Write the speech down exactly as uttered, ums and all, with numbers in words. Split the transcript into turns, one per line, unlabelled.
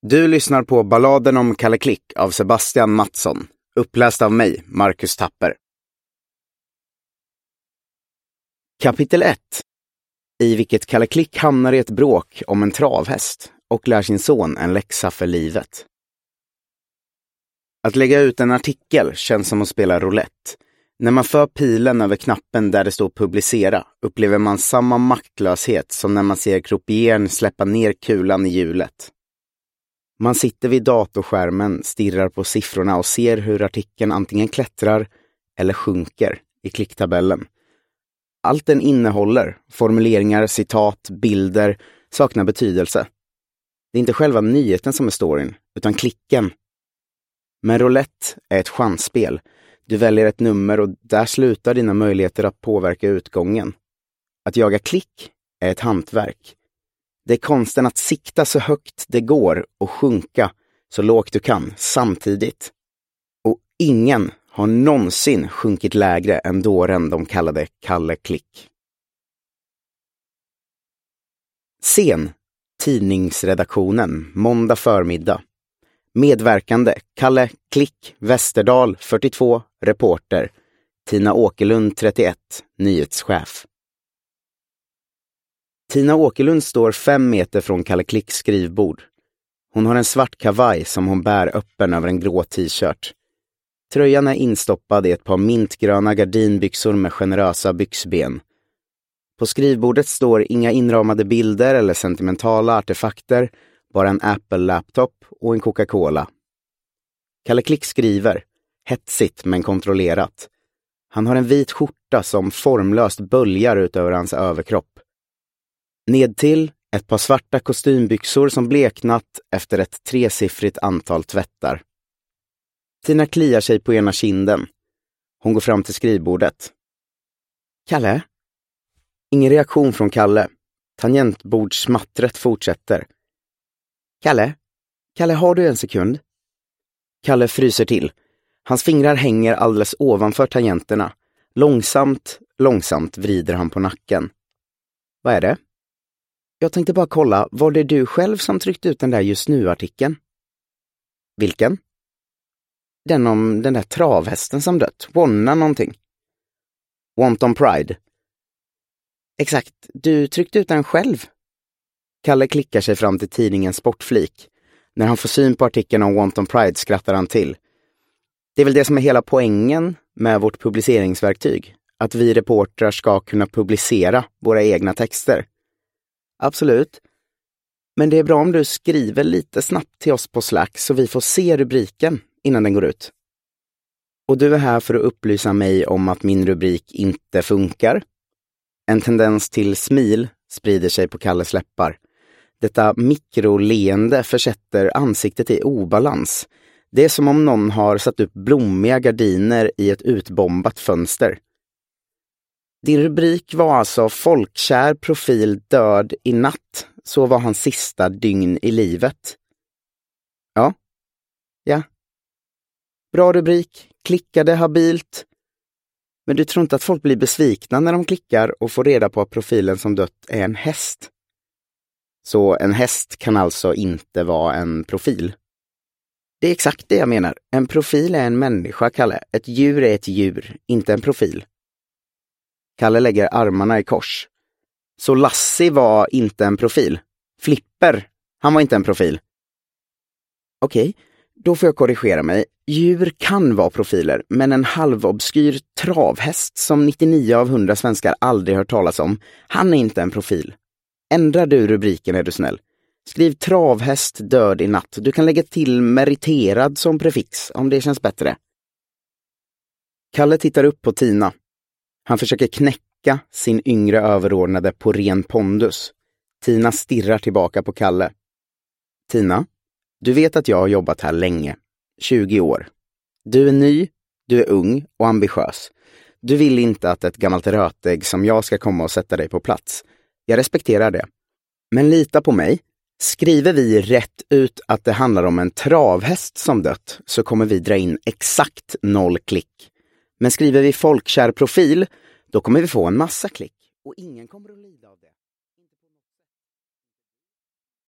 Du lyssnar på Balladen om Kalle Klick av Sebastian Mattsson, uppläst av mig, Marcus Tapper. Kapitel ett, i vilket Kalle Klick hamnar i ett bråk om en travhäst och lär sin son en läxa för livet. Att lägga ut en artikel känns som att spela roulette. När man för pilen över knappen där det står publicera upplever man samma maktlöshet som när man ser croupieren släppa ner kulan i hjulet. Man sitter vid datorskärmen, stirrar på siffrorna och ser hur artikeln antingen klättrar eller sjunker i klicktabellen. Allt den innehåller, formuleringar, citat, bilder, saknar betydelse. Det är inte själva nyheten som är storyn, utan klicken. Men roulette är ett chansspel. Du väljer ett nummer och där slutar dina möjligheter att påverka utgången. Att jaga klick är ett hantverk. Det är konsten att sikta så högt det går och sjunka så lågt du kan samtidigt. Och ingen har någonsin sjunkit lägre än dåren de kallade Kalle Klick. Scen, tidningsredaktionen, måndag förmiddag. Medverkande, Kalle Klick, Västerdal, fyrtiotvå, reporter. Tina Åkerlund, trettioett, nyhetschef. Tina Åkerlund står fem meter från Kalle Klicks skrivbord. Hon har en svart kavaj som hon bär öppen över en grå t-shirt. Tröjan är instoppad i ett par mintgröna gardinbyxor med generösa byxben. På skrivbordet står inga inramade bilder eller sentimentala artefakter, bara en Apple-laptop och en Coca-Cola. Kalle Klick skriver, hetsigt men kontrollerat. Han har en vit skjorta som formlöst böljar ut över hans överkropp. Nedtill ett par svarta kostymbyxor som bleknat efter ett tresiffrigt antal tvättar. Tina kliar sig på ena kinden. Hon går fram till skrivbordet. Kalle? Ingen reaktion från Kalle. Tangentbordssmattret fortsätter. Kalle? Kalle, har du en sekund? Kalle fryser till. Hans fingrar hänger alldeles ovanför tangenterna. Långsamt, långsamt vrider han på nacken. Vad är det? Jag tänkte bara kolla, var det du själv som tryckte ut den där just nu-artikeln? Vilken? Den om den där travhästen som dött. Wonna någonting. Wanton Pride. Exakt, du tryckte ut den själv. Kalle klickar sig fram till tidningens sportflik. När han får syn på artikeln om Wanton Pride skrattar han till. Det är väl det som är hela poängen med vårt publiceringsverktyg. Att vi reportrar ska kunna publicera våra egna texter. Absolut. Men det är bra om du skriver lite snabbt till oss på Slack så vi får se rubriken innan den går ut. Och du är här för att upplysa mig om att min rubrik inte funkar. En tendens till smil sprider sig på Kalles läppar. Detta mikroleende försätter ansiktet i obalans. Det är som om någon har satt upp blommiga gardiner i ett utbombat fönster. Din rubrik var alltså folkkär profil död i natt. Så var hans sista dygn i livet. Ja. Ja. Bra rubrik. Klickade habilt. Men du tror inte att folk blir besvikna när de klickar och får reda på att profilen som dött är en häst? Så en häst kan alltså inte vara en profil? Det är exakt det jag menar. En profil är en människa, Kalle. Ett djur är ett djur, inte en profil. Kalle lägger armarna i kors. Så Lassie var inte en profil. Flipper, han var inte en profil. Okej, då får jag korrigera mig. Djur kan vara profiler, men en halvobskyr travhäst som nittionio av hundra svenskar aldrig hört talas om, han är inte en profil. Ändrar du rubriken är du snäll. Skriv travhäst död i natt. Du kan lägga till meriterad som prefix om det känns bättre. Kalle tittar upp på Tina. Han försöker knäcka sin yngre överordnade på ren pondus. Tina stirrar tillbaka på Kalle. Tina, du vet att jag har jobbat här länge. tjugo år. Du är ny, du är ung och ambitiös. Du vill inte att ett gammalt rötägg som jag ska komma och sätta dig på plats. Jag respekterar det. Men lita på mig. Skriver vi rätt ut att det handlar om en travhäst som dött så kommer vi dra in exakt noll klick. Men skriver vi folkkär profil, då kommer vi få en massa klick. Och ingen kommer att lida.